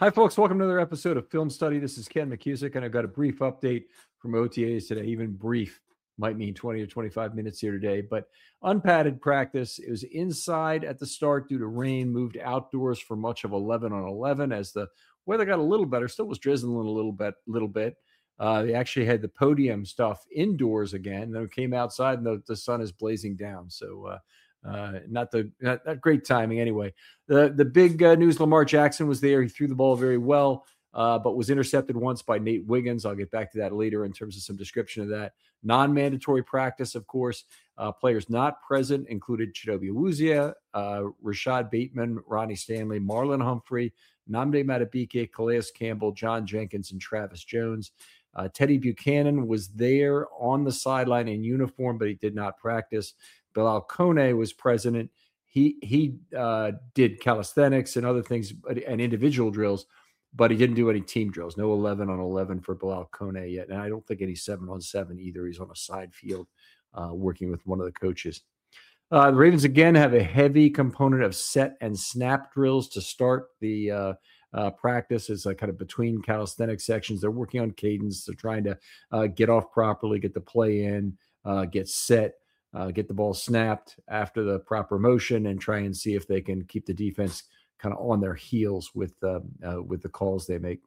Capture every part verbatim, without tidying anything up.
Hi, folks. Welcome to another episode of Film Study. This is Ken McCusick, and I've got a brief update from O T As today. Even brief might mean twenty or twenty-five minutes here today, but unpadded practice. It was inside at the start due to rain, moved outdoors for much of eleven on eleven as the weather got a little better. Still was drizzling a little bit. Little bit. Uh, they actually had the podium stuff indoors again. Then it came outside, and the, the sun is blazing down. So, uh, Uh, not the not, not great timing anyway. The the big uh, news: Lamar Jackson was there. He threw the ball very well, uh, but was intercepted once by Nate Wiggins. I'll get back to that later in terms of some description of that. Non-mandatory practice, of course. Uh, players not present included Chidobe Awuzie, uh, Rashad Bateman, Ronnie Stanley, Marlon Humphrey, Nnamdi Madubuike, Calais Campbell, John Jenkins, and Travis Jones. Uh, Teddy Buchanan was there on the sideline in uniform, but he did not practice. Bilal Kone was president. He he uh, did calisthenics and other things and individual drills, but he didn't do any team drills. No eleven on eleven for Bilal Kone yet. And I don't think any seven on seven either. He's on a side field uh, working with one of the coaches. Uh, the Ravens, again, have a heavy component of set and snap drills to start the uh, uh, practice. It's like kind of between calisthenic sections. They're working on cadence. They're trying to uh, get off properly, get the play in, uh, get set. Uh, get the ball snapped after the proper motion and try and see if they can keep the defense kind of on their heels with uh, uh, with the calls they make.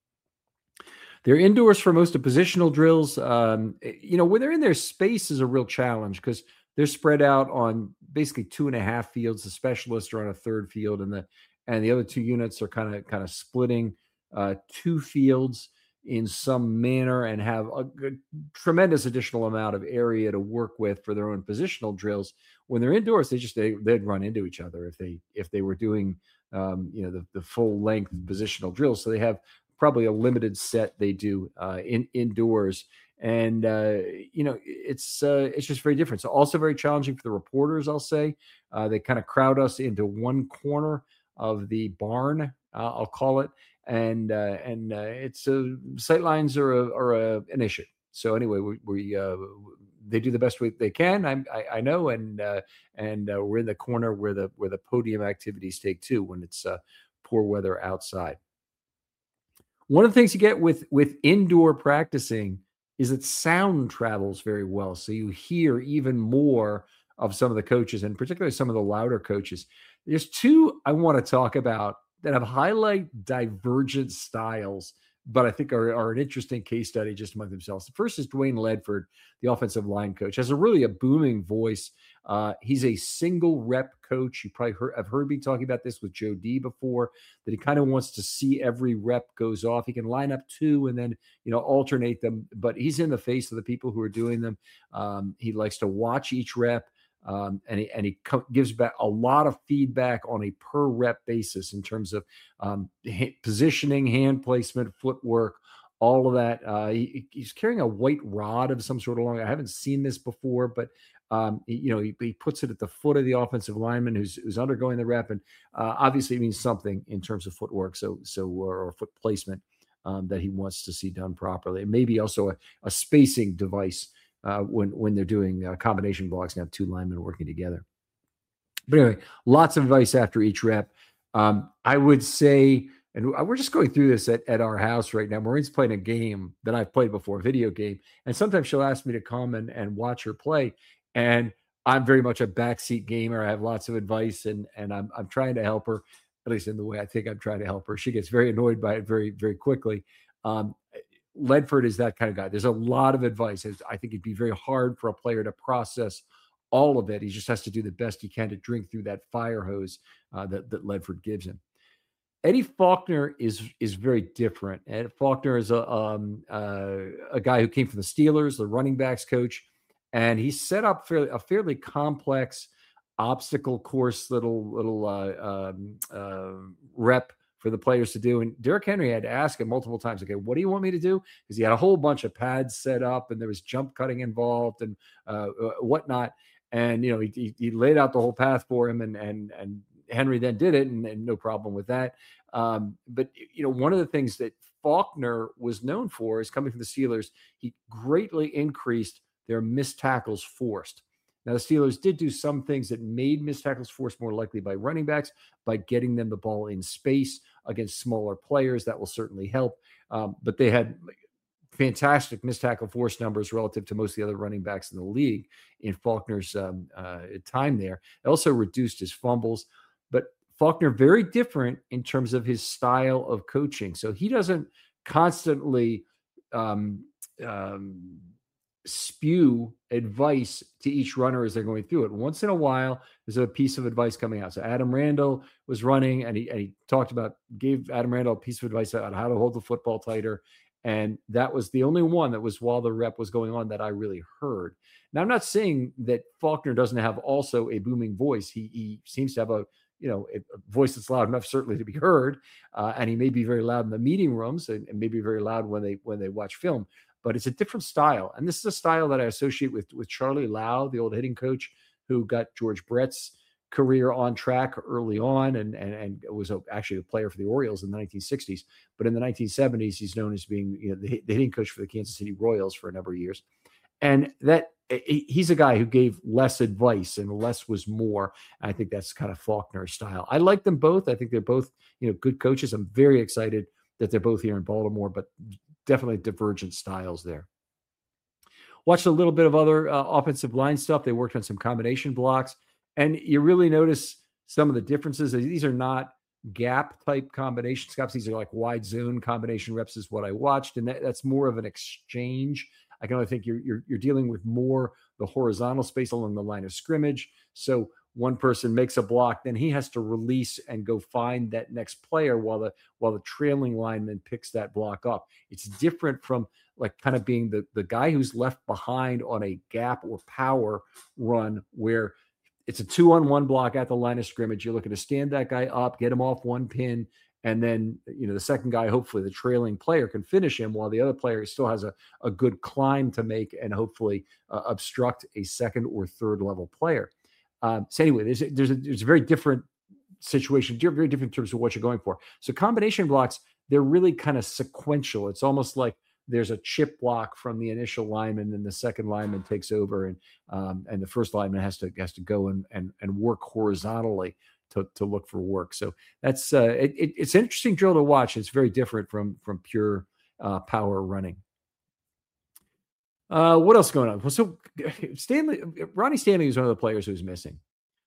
They're indoors for most of positional drills. Um, you know, when they're in their space is a real challenge because they're spread out on basically two and a half fields. The specialists are on a third field, and the and the other two units are kind of kind of splitting uh, two fields in some manner and have a, a tremendous additional amount of area to work with for their own positional drills. When they're indoors, they just, they, they'd run into each other if they, if they were doing, um, you know, the, the full length positional drills. So they have probably a limited set they do uh, in indoors. And, uh, you know, it's, uh, it's just very different. So also very challenging for the reporters, I'll say. Uh, they kind of crowd us into one corner of the barn, uh, I'll call it. And uh, and uh, it's uh, sight lines are a, are a, an issue. So anyway, we, we uh, they do the best way they can. I I, I know, and uh, and uh, we're in the corner where the where the podium activities take too when it's uh, poor weather outside. One of the things you get with with indoor practicing is that sound travels very well, so you hear even more of some of the coaches, and particularly some of the louder coaches. There's two I want to talk about that have highlight divergent styles, but I think are, are an interesting case study just among themselves. The first is Dwayne Ledford, the offensive line coach, has a really a booming voice. Uh, he's a single rep coach. You probably heard, have heard me talking about this with Joe D before, that he kind of wants to see every rep goes off. He can line up two and then, you know, alternate them, but he's in the face of the people who are doing them. Um, he likes to watch each rep. Um, and he, and he co- gives back a lot of feedback on a per rep basis in terms of um, ha- positioning, hand placement, footwork, all of that. Uh, he, he's carrying a white rod of some sort along. I haven't seen this before, but um, he, you know, he, he puts it at the foot of the offensive lineman who's, who's undergoing the rep, and uh, obviously it means something in terms of footwork. So, so or, or foot placement um, that he wants to see done properly, and maybe also a, a spacing device. Uh, when when they're doing uh, combination blocks and have two linemen working together. But anyway, lots of advice after each rep. Um, I would say, and we're just going through this at, at our house right now. Maureen's playing a game that I've played before, a video game. And sometimes she'll ask me to come and, and watch her play. And I'm very much a backseat gamer. I have lots of advice, and, and I'm, I'm trying to help her, at least in the way I think I'm trying to help her. She gets very annoyed by it very, very quickly. Um, Ledford is that kind of guy. There's a lot of advice. I think it'd be very hard for a player to process all of it. He just has to do the best he can to drink through that fire hose uh, that, that Ledford gives him. Eddie Faulkner is is very different. Ed Faulkner is a um, uh, a guy who came from the Steelers, the running backs coach, and he set up fairly, a fairly complex obstacle course, little little uh, um, uh, rep for the players to do. And Derrick Henry had to ask him multiple times, okay, what do you want me to do? Because he had a whole bunch of pads set up and there was jump cutting involved and uh, whatnot. And, you know, he, he laid out the whole path for him, and, and, and Henry then did it, and, and no problem with that. Um, but, you know, one of the things that Faulkner was known for is coming from the Steelers, he greatly increased their missed tackles forced. Now, the Steelers did do some things that made missed tackles forced more likely by running backs, by getting them the ball in space. against smaller players. That will certainly help. Um, but they had fantastic missed tackle force numbers relative to most of the other running backs in the league in Faulkner's um, uh, time there. It also reduced his fumbles. But Faulkner, very different in terms of his style of coaching. So he doesn't constantly um, um, spew advice to each runner as they're going through it. Once in a while, there's a piece of advice coming out. So Adam Randall was running, and he, and he talked about, gave Adam Randall a piece of advice on how to hold the football tighter. And that was the only one that was while the rep was going on that I really heard. Now, I'm not saying that Faulkner doesn't have also a booming voice. He, he seems to have a, you know, a, a voice that's loud enough certainly to be heard. Uh, and he may be very loud in the meeting rooms and, and maybe very loud when they, when they watch film, but it's a different style. And this is a style that I associate with, with Charlie Lau, the old hitting coach who got George Brett's career on track early on and, and, and was actually a player for the Orioles in the nineteen sixties. But in the nineteen seventies, he's known as being, you know, the, the hitting coach for the Kansas City Royals for a number of years. And that he's a guy who gave less advice and less was more. I think that's kind of Faulkner's style. I like them both. I think they're both, you know, good coaches. I'm very excited that they're both here in Baltimore, but definitely divergent styles there. Watched a little bit of other uh, offensive line stuff. They worked on some combination blocks. And you really notice some of the differences. These are not gap type combination stops. These are like wide zone combination reps is what I watched. And that, that's more of an exchange. I can only think you're, you're, you're dealing with more the horizontal space along the line of scrimmage. So one person makes a block, then he has to release and go find that next player while the, while the trailing lineman picks that block up. It's different from like kind of being the, the guy who's left behind on a gap or power run where it's a two on one block at the line of scrimmage. You're looking to stand that guy up, get him off one pin. And then, you know, the second guy, hopefully the trailing player can finish him while the other player still has a, a good climb to make and hopefully uh, obstruct a second or third level player. Um, so anyway, there's, there's, a, there's a very different situation, very different in terms of what you're going for. So combination blocks, they're really kind of sequential. It's almost like there's a chip block from the initial lineman, and the second lineman takes over, and um, and the first lineman has to has to go and and, and work horizontally to, to look for work. So that's uh, it, it, it's an interesting drill to watch. It's very different from from pure uh, power running. Uh, what else going on? Well, so Stanley, Ronnie Stanley is one of the players who's missing.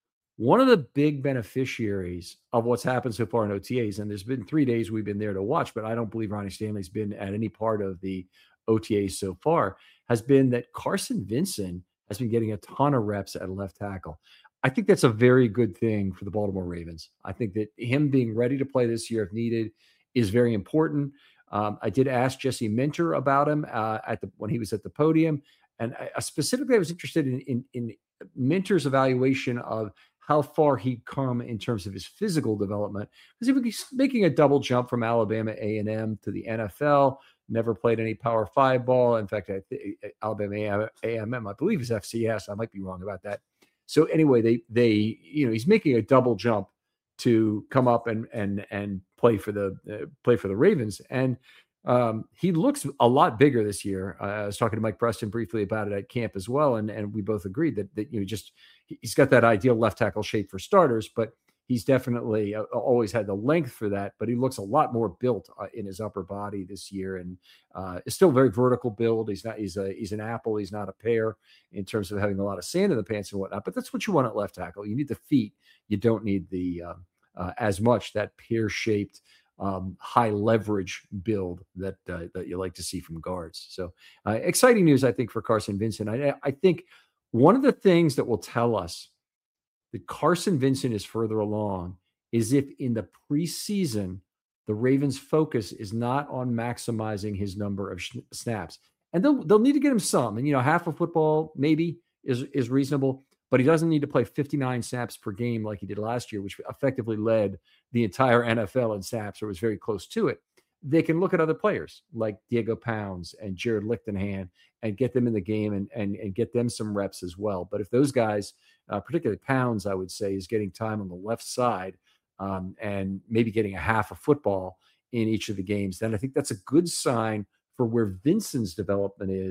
One of the big beneficiaries of what's happened so far in O T As, and there's been three days we've been there to watch, but I don't believe Ronnie Stanley's been at any part of the O T As so far, has been that Carson Vincent has been getting a ton of reps at left tackle. I think that's a very good thing for the Baltimore Ravens. I think that him being ready to play this year if needed is very important. Um, I did ask Jesse Minter about him uh, at the when he was at the podium, and I, specifically I was interested in, in, in Minter's evaluation of how far he'd come in terms of his physical development, because he was making a double jump from Alabama A and M to the N F L, never played any Power Five ball. In fact, I th- Alabama A and M, I believe, is F C S. I might be wrong about that. So anyway, they they you know he's making a double jump to come up and and and play for the uh, play for the Ravens, and um, he looks a lot bigger this year. Uh, I was talking to Mike Preston briefly about it at camp as well, and and we both agreed that that you know just he's got that ideal left tackle shape for starters, but he's definitely uh, always had the length for that. But he looks a lot more built uh, in his upper body this year, and uh, is still very vertical build. He's not he's a he's an apple. He's not a pear in terms of having a lot of sand in the pants and whatnot. But that's what you want at left tackle. You need the feet. You don't need the uh, uh, as much that pear shaped. Um, high leverage build that uh, that you like to see from guards. So uh, exciting news, I think, for Carson Vincent. I, I think one of the things that will tell us that Carson Vincent is further along is if in the preseason, the Ravens' focus is not on maximizing his number of sh- snaps. And they'll, they'll need to get him some. And, you know, half of football maybe is, is reasonable, but he doesn't need to play fifty-nine snaps per game like he did last year, which effectively led the entire N F L in snaps, or was very close to it. They can look at other players like Diego Pounds and Jared Lichtenhan and get them in the game and, and, and get them some reps as well. But if those guys, uh, particularly Pounds, I would say, is getting time on the left side um, and maybe getting a half of football in each of the games, then I think that's a good sign for where Vincent's development is.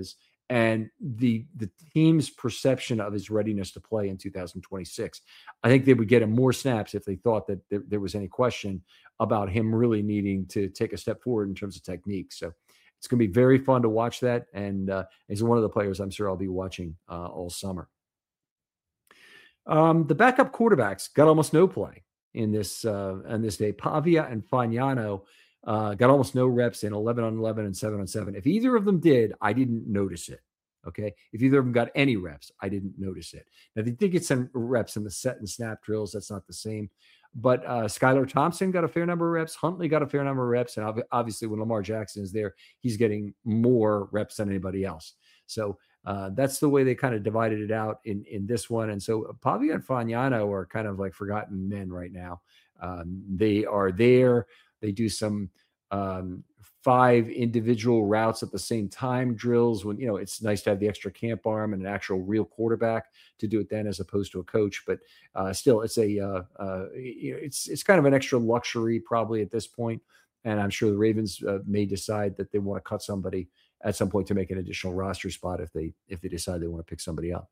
and the the team's perception of his readiness to play in two thousand twenty-six. I think they would get him more snaps if they thought that there, there was any question about him really needing to take a step forward in terms of technique. So it's going to be very fun to watch that, and uh, he's one of the players I'm sure I'll be watching uh, all summer. Um, the backup quarterbacks got almost no play in this uh, on this day. Pavia and Fagnano uh, got almost no reps in eleven on eleven and seven on seven. If either of them did, I didn't notice it. Okay. If either of them got any reps, I didn't notice it. Now, they did get some reps in the set and snap drills. That's not the same. But uh, Skylar Thompson got a fair number of reps. Huntley got a fair number of reps. And obviously, when Lamar Jackson is there, he's getting more reps than anybody else. So uh, that's the way they kind of divided it out in, in this one. And so Pavia and Fagnano are kind of like forgotten men right now. Um, they are there. They do some um, five individual routes at the same time drills when, you know, it's nice to have the extra camp arm and an actual real quarterback to do it then as opposed to a coach. But uh, still, it's a uh, uh, you know, it's it's kind of an extra luxury probably at this point. And I'm sure the Ravens uh, may decide that they want to cut somebody at some point to make an additional roster spot if they if they decide they want to pick somebody up.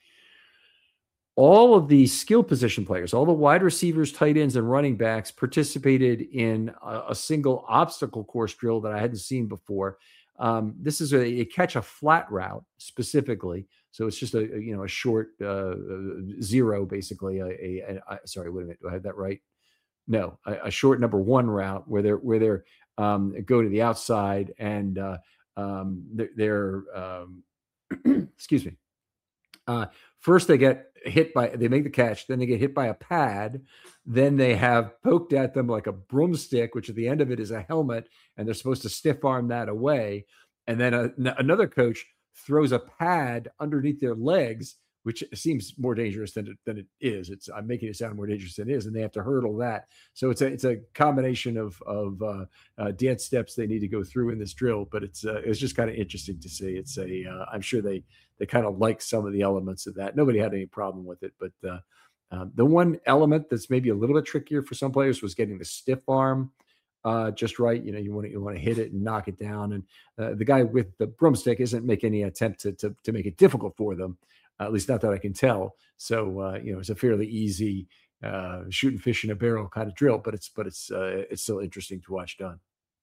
All of the skill position players, all the wide receivers, tight ends, and running backs participated in a, a single obstacle course drill that I hadn't seen before. Um, this is a, a catch a flat route specifically, so it's just a, a you know a short uh, zero basically. A, a, a, a sorry, wait a minute, do I have that right? No, a, a short number one route where they're where they're um, go to the outside and uh, um, they're, they're um, excuse me. Uh, first, they get hit by, they make the catch, then they get hit by a pad, then they have poked at them like a broomstick, which at the end of it is a helmet, and they're supposed to stiff arm that away. And then a, another coach throws a pad underneath their legs, which seems more dangerous than it, than it is. It's I'm making it sound more dangerous than it is, and they have to hurdle that. So it's a it's a combination of of uh, uh, dance steps they need to go through in this drill. But it's uh, it's just kind of interesting to see. It's a uh, I'm sure they they kind of like some of the elements of that. Nobody had any problem with it, but uh, uh, the one element that's maybe a little bit trickier for some players was getting the stiff arm uh, just right. You know, you want to you want to hit it and knock it down, and uh, the guy with the broomstick isn't making any attempt to to to make it difficult for them. Uh, at least not that I can tell. So, uh, you know, it's a fairly easy uh, shooting fish in a barrel kind of drill, but it's, but it's, uh, it's still interesting to watch done.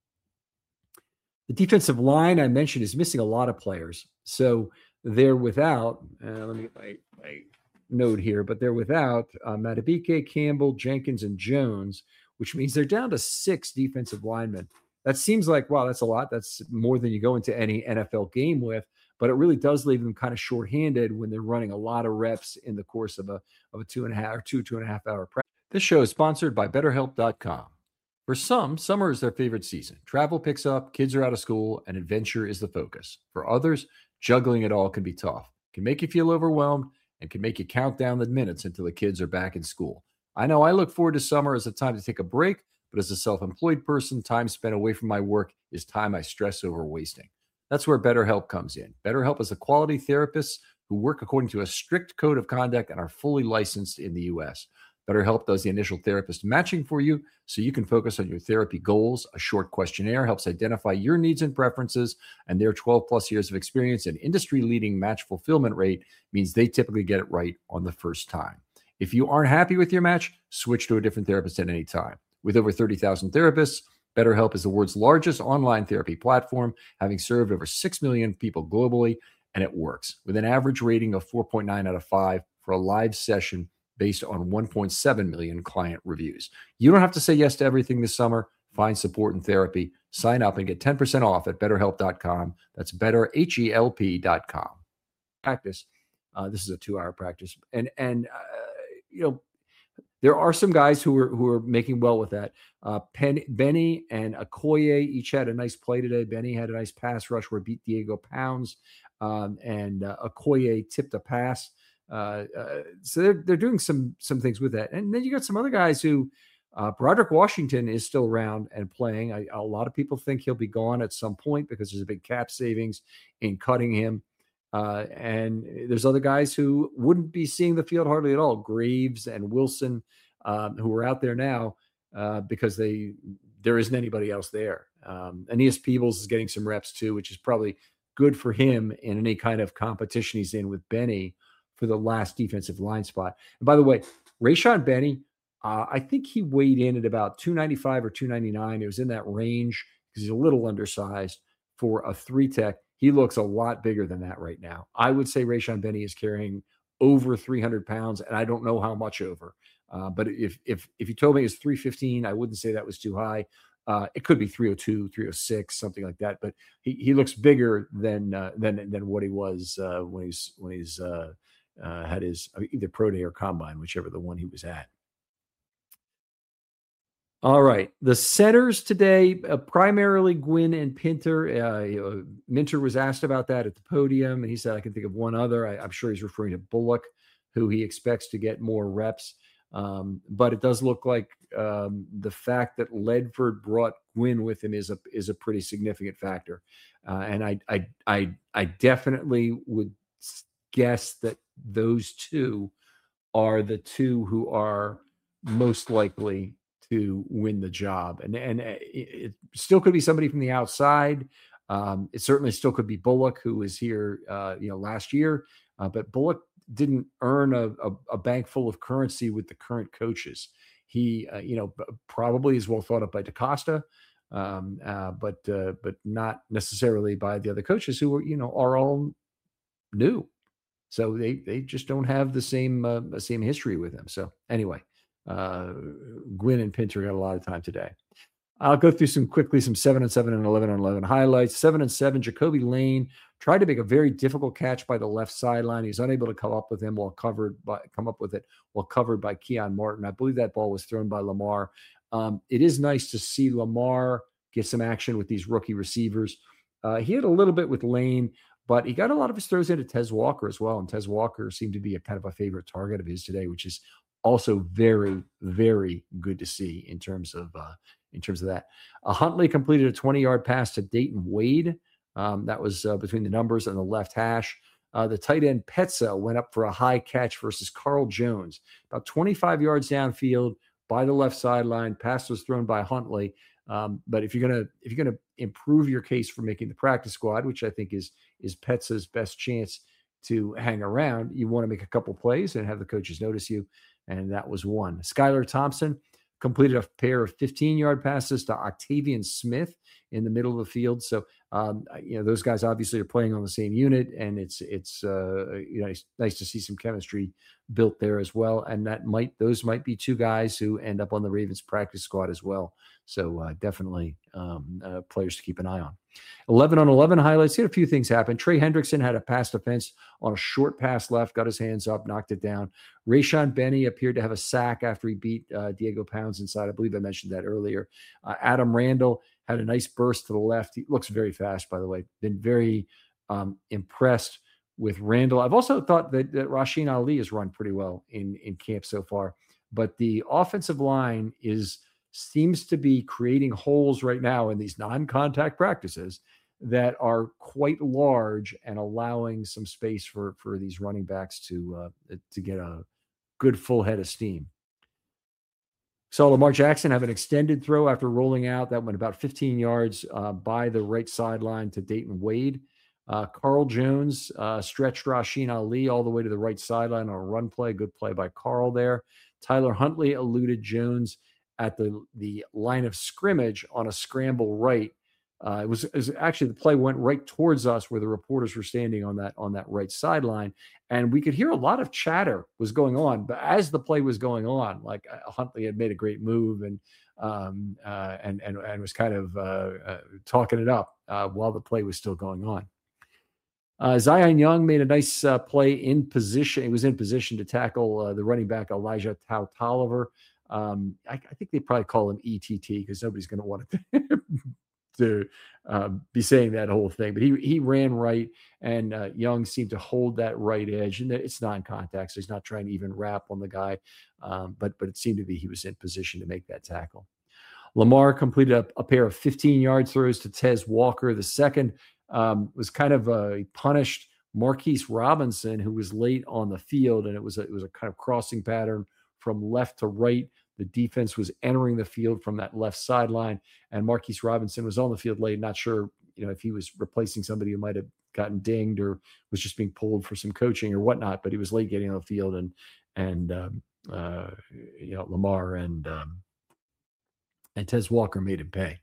The defensive line I mentioned is missing a lot of players. So they're without, uh, let me get my, my note here, but they're without uh, Matabike, Campbell, Jenkins, and Jones, which means they're down to six defensive linemen. That seems like, wow, that's a lot. That's more than you go into any N F L game with. But it really does leave them kind of shorthanded when they're running a lot of reps in the course of a of a two and a half or two, two and a half hour practice. This show is sponsored by better help dot com. For some, summer is their favorite season. Travel picks up, kids are out of school, and adventure is the focus. For others, juggling it all can be tough, can make you feel overwhelmed, and can make you count down the minutes until the kids are back in school. I know I look forward to summer as a time to take a break, but as a self-employed person, time spent away from my work is time I stress over wasting. That's where BetterHelp comes in. BetterHelp is a quality therapists who work according to a strict code of conduct and are fully licensed in the U S. BetterHelp does the initial therapist matching for you so you can focus on your therapy goals. A short questionnaire helps identify your needs and preferences, and their twelve plus years of experience and industry-leading match fulfillment rate means they typically get it right on the first time. If you aren't happy with your match, switch to a different therapist at any time. With over thirty thousand therapists, BetterHelp is the world's largest online therapy platform, having served over six million people globally, and it works with an average rating of four point nine out of five for a live session based on one point seven million client reviews. You don't have to say yes to everything this summer. Find support and therapy. Sign up and get ten percent off at better help dot com. That's better help dot com. Practice. Uh, this is a two-hour practice. And, and uh, you know, there are some guys who are who are making well with that. Uh, Pen, Benny and Okoye each had a nice play today. Benny had a nice pass rush where beat Diego Pounds, um, and uh, Okoye tipped a pass. Uh, uh, so they're they're doing some some things with that. And then you got some other guys who, uh, Broderick Washington is still around and playing. I, a lot of people think he'll be gone at some point because there's a big cap savings in cutting him. Uh, and there's other guys who wouldn't be seeing the field hardly at all. Graves and Wilson, um, who are out there now uh, because they there isn't anybody else there. Um, Aeneas Peebles is getting some reps too, which is probably good for him in any kind of competition he's in with Benny for the last defensive line spot. And by the way, Rayshon Benny, uh, I think he weighed in at about two ninety-five or two ninety-nine. It was in that range because he's a little undersized for a three tech. He looks a lot bigger than that right now. I would say Rayshon Benny is carrying over three hundred pounds, and I don't know how much over. Uh, but if if if you told me it's three fifteen, I wouldn't say that was too high. Uh, it could be three oh two, three oh six, something like that. But he, he looks bigger than uh, than than what he was uh, when he's when he's uh, uh, had his either pro day or combine, whichever the one he was at. All right, the centers today, uh, primarily Gwynn and Pinter. Uh, you know, Minter was asked about that at the podium, and he said, "I can think of one other." I, I'm sure he's referring to Bullock, who he expects to get more reps. Um, but it does look like um, the fact that Ledford brought Gwynn with him is a is a pretty significant factor, uh, and I I I I definitely would guess that those two are the two who are most likely to win the job, and and it, it still could be somebody from the outside. Um, it certainly still could be Bullock, who was here, uh, you know, last year, uh, but Bullock didn't earn a, a, a bank full of currency with the current coaches. He, uh, you know, probably is well thought of by DaCosta, um, uh, but uh, but not necessarily by the other coaches who are, you know, are all new. So they they just don't have the same uh, same history with him. So anyway, uh, Gwynn and Pinter got a lot of time today. I'll go through some quickly, some seven and seven and eleven and eleven highlights. Seven and seven, Jacoby Lane tried to make a very difficult catch by the left sideline. He's unable to come up with him while covered by come up with it while covered by Keon Martin. I believe that ball was thrown by Lamar. Um, it is nice to see Lamar get some action with these rookie receivers. Uh, he had a little bit with Lane, but he got a lot of his throws into Tez Walker as well. And Tez Walker seemed to be a kind of a favorite target of his today, which is also very, very good to see in terms of uh, in terms of that. Uh, Huntley completed a twenty-yard pass to Dayton Wade. Um, that was uh, between the numbers and the left hash. Uh, the tight end Petza went up for a high catch versus Carl Jones, about twenty-five yards downfield by the left sideline. Pass was thrown by Huntley. Um, but if you're gonna if you're gonna improve your case for making the practice squad, which I think is is Petza's best chance to hang around, you want to make a couple plays and have the coaches notice you. And that was one. Skylar Thompson completed a pair of fifteen-yard passes to Octavian Smith in the middle of the field. So, um, you know, those guys obviously are playing on the same unit, and it's it's uh, you know, it's nice to see some chemistry built there as well. And that might those might be two guys who end up on the Ravens practice squad as well. So uh, definitely um, uh, players to keep an eye on. eleven on eleven highlights. He had a few things happen. Trey Hendrickson had a pass defense on a short pass left, got his hands up, knocked it down. Rayshon Benny appeared to have a sack after he beat uh, Diego Pounds inside. I believe I mentioned that earlier. Uh, Adam Randall had a nice burst to the left. He looks very fast, by the way. Been very um, impressed with Randall. I've also thought that, that Rasheen Ali has run pretty well in, in camp so far. But the offensive line is seems to be creating holes right now in these non-contact practices that are quite large and allowing some space for, for these running backs to, uh, to get a good full head of steam. So Lamar Jackson have an extended throw after rolling out. That went about fifteen yards uh, by the right sideline to Dayton Wade. Uh, Carl Jones uh, stretched Rasheen Ali all the way to the right sideline on a run play. Good play by Carl there. Tyler Huntley eluded Jones at the, the line of scrimmage on a scramble right. Uh, it, was, it was actually the play went right towards us where the reporters were standing on that on that right sideline, and we could hear a lot of chatter was going on. But as the play was going on, like uh, Huntley had made a great move and um, uh, and and and was kind of uh, uh, talking it up uh, while the play was still going on. Uh, Zion Young made a nice uh, play in position. He was in position to tackle uh, the running back Elijah Tout Tolliver. Um, I, I think they probably call him E T T because nobody's going to want to to um, be saying that whole thing. But he he ran right, and uh, Young seemed to hold that right edge. And it's non-contact, so he's not trying to even wrap on the guy. Um, but but it seemed to be he was in position to make that tackle. Lamar completed a, a pair of fifteen-yard throws to Tez Walker. The second um, was kind of a punished Marquise Robinson, who was late on the field, and it was a, it was a kind of crossing pattern from left to right. The defense was entering the field from that left sideline, and Marquise Robinson was on the field late. Not sure you know, if he was replacing somebody who might have gotten dinged or was just being pulled for some coaching or whatnot, but he was late getting on the field, and, and, um, uh, you know, Lamar and, um, and Tez Walker made him pay.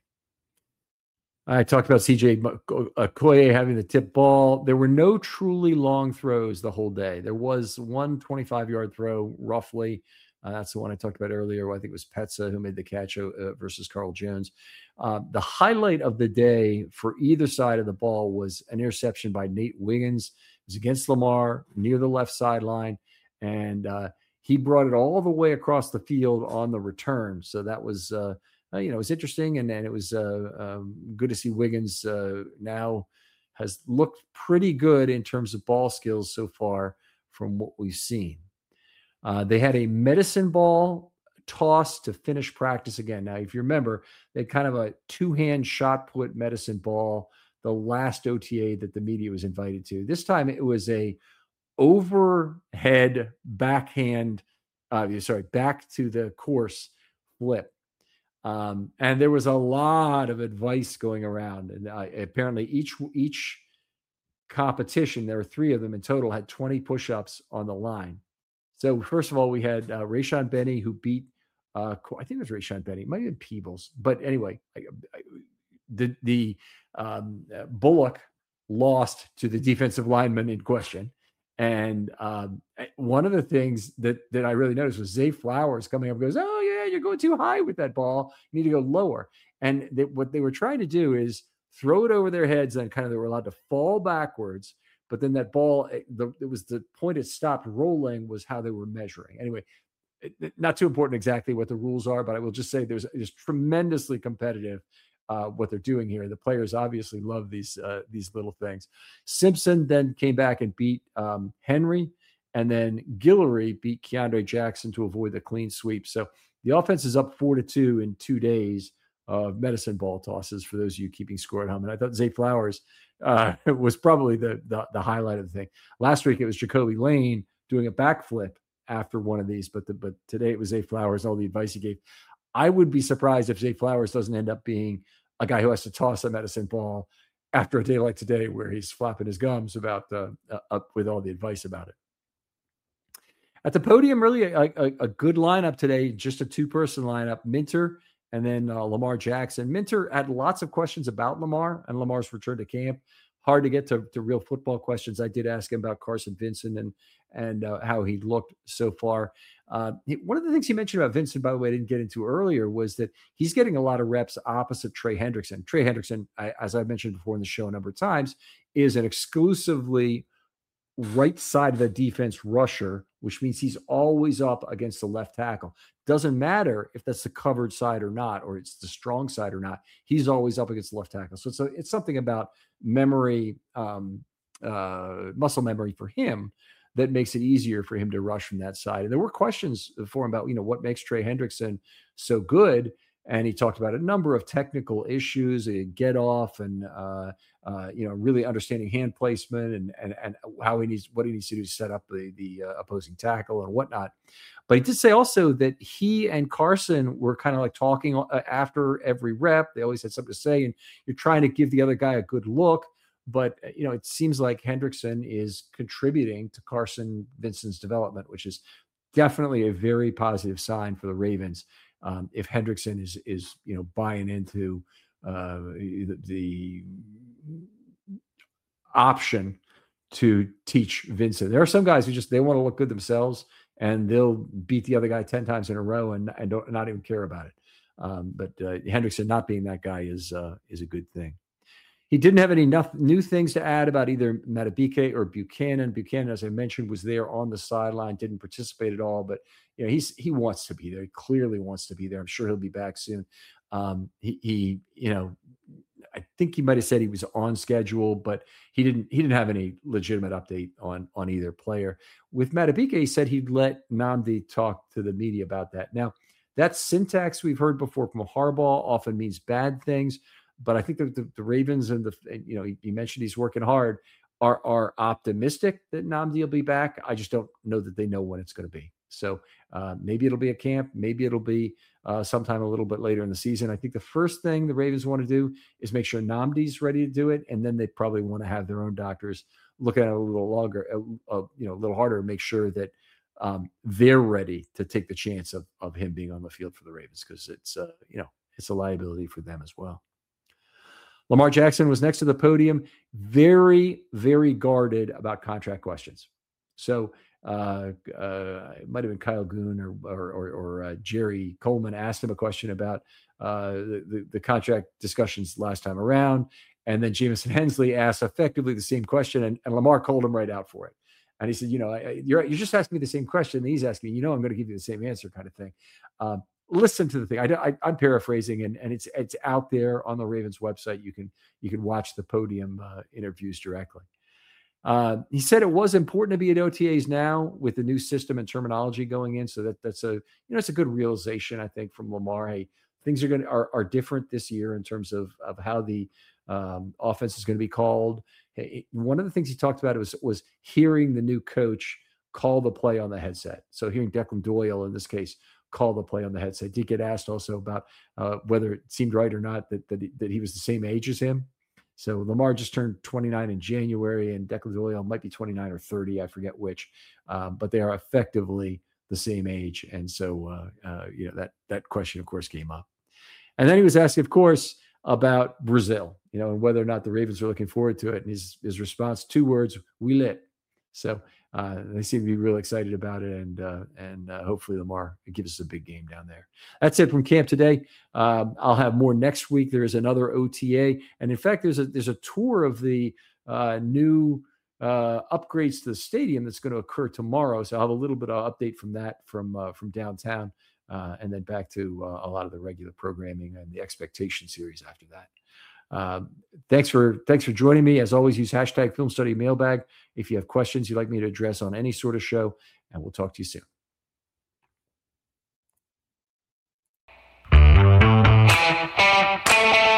I talked about C J Okoye having the tip ball. There were no truly long throws the whole day. There was one twenty-five-yard throw, roughly. Uh, that's the one I talked about earlier. I think it was Petza who made the catch uh, versus Carl Jones. Uh, the highlight of the day for either side of the ball was an interception by Nate Wiggins. It was against Lamar near the left sideline, and uh, he brought it all the way across the field on the return. So that was uh, – Uh, you know, it was interesting, and, and it was uh, um, good to see Wiggins uh, now has looked pretty good in terms of ball skills so far from what we've seen. Uh, they had a medicine ball toss to finish practice again. Now, if you remember, they had kind of a two-hand shot put medicine ball the last O T A that the media was invited to. This time it was a overhead backhand, uh, sorry, back to the course flip. Um, and there was a lot of advice going around, and uh, apparently each each competition, there were three of them in total, had twenty push-ups on the line. So first of all, we had uh, Rayshawn Benny, who beat, uh, I think it was Rayshawn Benny, it might have been Peebles, but anyway, I, I, the the um, uh, Bullock lost to the defensive lineman in question. And um, one of the things that that I really noticed was Zay Flowers coming up and goes, "Oh yeah, you're going too high with that ball. You need to go lower." And they, what they were trying to do is throw it over their heads, and kind of they were allowed to fall backwards. But then that ball, the, it was the point it stopped rolling was how they were measuring. Anyway, it, it, not too important exactly what the rules are, but I will just say there's it's tremendously competitive. Uh, what they're doing here. The players obviously love these uh, these little things. Simpson then came back and beat um, Henry, and then Guillory beat Keandre Jackson to avoid the clean sweep. So the offense is up four to two in two days of medicine ball tosses for those of you keeping score at home. And I thought Zay Flowers uh, was probably the, the the highlight of the thing. Last week it was Jacoby Lane doing a backflip after one of these, but the, but today it was Zay Flowers and all the advice he gave. I would be surprised if Zay Flowers doesn't end up being a guy who has to toss a medicine ball after a day like today, where he's flapping his gums about uh, uh, up with all the advice about it. At the podium, really a, a, a good lineup today, just a two-person lineup, Minter and then uh, Lamar Jackson. Minter had lots of questions about Lamar and Lamar's return to camp. Hard to get to, to real football questions. I did ask him about Carson Vincent and and uh, how he looked so far. Uh, he, one of the things he mentioned about Vincent, by the way, I didn't get into earlier, was that he's getting a lot of reps opposite Trey Hendrickson. Trey Hendrickson, I, as I mentioned before in the show a number of times, is an exclusively right side of the defense rusher, which means he's always up against the left tackle. Doesn't matter if that's the covered side or not, or it's the strong side or not. He's always up against the left tackle. So it's, a, it's something about memory, um, uh, muscle memory for him that makes it easier for him to rush from that side. And there were questions for him about, you know, what makes Trey Hendrickson so good. And he talked about a number of technical issues, a get off, and uh, uh, you know, really understanding hand placement and and and how he needs, what he needs to do to set up the the uh, opposing tackle and whatnot. But he did say also that he and Carson were kind of like talking after every rep. They always had something to say, and you're trying to give the other guy a good look. But, you know, it seems like Hendrickson is contributing to Carson Vincent's development, which is definitely a very positive sign for the Ravens. Um, if Hendrickson is, is, you know, buying into uh, the, the option to teach Vincent. There are some guys who just, they want to look good themselves, and they'll beat the other guy ten times in a row and, and don't not even care about it. Um, but uh, Hendrickson not being that guy is uh, is a good thing. He didn't have any enough new things to add about either Madubuike or Buchanan. Buchanan, as I mentioned, was there on the sideline, didn't participate at all, but you know, he's he wants to be there. He clearly wants to be there. I'm sure he'll be back soon. Um, he, he, you know, I think he might have said he was on schedule, but he didn't. He didn't have any legitimate update on on either player. With Madubuike, he said he'd let Nnamdi talk to the media about that. Now, that syntax we've heard before from Harbaugh often means bad things. But I think that the, the Ravens and the, you know, he, he mentioned he's working hard, are are optimistic that Nnamdi will be back. I just don't know that they know when it's going to be. So uh, maybe it'll be a camp. Maybe it'll be uh, sometime a little bit later in the season. I think the first thing the Ravens want to do is make sure Nnamdi's ready to do it. And then they probably want to have their own doctors look at it a little longer, uh, uh, you know, a little harder to make sure that um, they're ready to take the chance of, of him being on the field for the Ravens, because it's, uh, you know, it's a liability for them as well. Lamar Jackson was next to the podium, very, very guarded about contract questions. So uh, uh, it might have been Kyle Goon or or, or, or uh, Jerry Coleman asked him a question about uh, the, the, the contract discussions last time around. And then Jamison Hensley asked effectively the same question, and, and Lamar called him right out for it. And he said, you know, I, you're, you're just asking me the same question. And he's asking me, you know, I'm going to give you the same answer kind of thing. Um, listen to the thing. I, I, I'm paraphrasing, and, and it's it's out there on the Ravens website. You can you can watch the podium uh, interviews directly. Uh, he said it was important to be at O T As now with the new system and terminology going in. So that that's a, you know, it's a good realization, I think, from Lamar. Hey, things are going to are, are different this year in terms of, of how the um, offense is going to be called. Hey, one of the things he talked about was, was hearing the new coach call the play on the headset. So hearing Declan Doyle, in this case, call the play on the headset. Did get asked also about uh, whether it seemed right or not that, that, he, that he was the same age as him. So Lamar just turned twenty-nine in January, and Declan Doyle might be twenty-nine or thirty. I forget which, um, but they are effectively the same age. And so, uh, uh, you know, that, that question, of course, came up. And then he was asked, of course, about Brazil, you know, and whether or not the Ravens are looking forward to it. And his, his response, two words, we lit. So uh, they seem to be real excited about it. And uh, and uh, hopefully Lamar gives us a big game down there. That's it from camp today. Um, I'll have more next week. There is another O T A. And in fact, there's a, there's a tour of the uh, new uh, upgrades to the stadium that's going to occur tomorrow. So I'll have a little bit of update from that from, uh, from downtown. Uh, and then back to uh, a lot of the regular programming and the expectation series after that. Um, thanks for thanks for joining me. As always, use hashtag Film Study Mailbag if you have questions you'd like me to address on any sort of show, and we'll talk to you soon.